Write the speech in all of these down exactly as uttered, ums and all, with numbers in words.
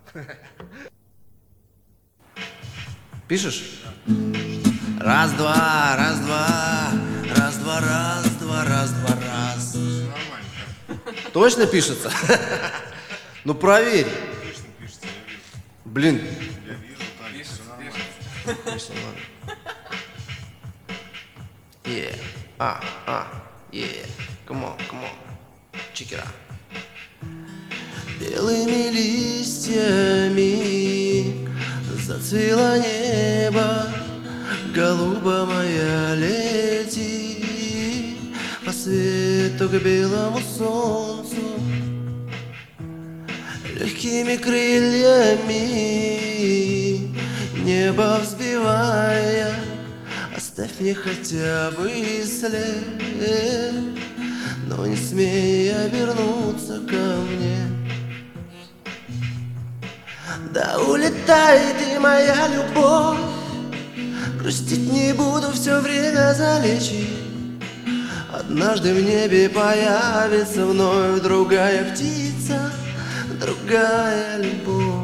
Пишешь? Раз, два, раз, два, раз, два, раз, два, раз, два, раз. Точно пишется? Ну проверь. Точно пишется, я вижу. Блин. Я вижу, Таня, все нормально. Пишется, ладно. Yeah. А, а, yeah. Come on, come on. Check it out. Белыми листьями зацвело небо, голуба моя, лети по свету к белому солнцу. Легкими крыльями небо взбивая, оставь мне хотя бы след, но не смей обернуться ко мне. Да улетай ты, моя любовь, грустить не буду, все время залечи. Однажды в небе появится вновь другая птица, другая любовь.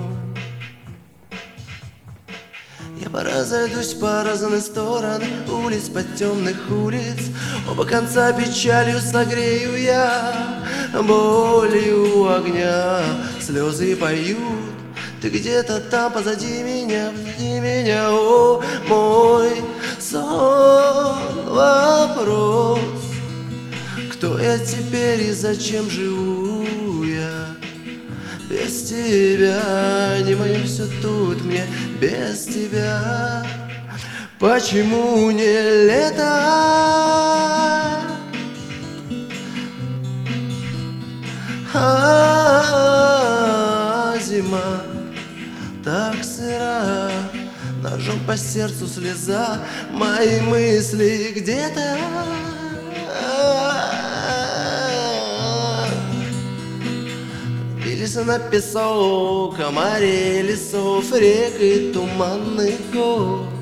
Я поразойдусь по разные стороны улиц, по темных улиц, оба конца печалью согрею я, болью огня. Слезы поют, ты где-то там позади меня, позади меня, о, мой сон. Вопрос, кто я теперь и зачем живу я? Без тебя, не мое все тут мне, без тебя. Почему не лето, а зима так сыра? Ножом по сердцу слеза, мои мысли где-то. Бились на песок, море, лесов, рек и туманных гор.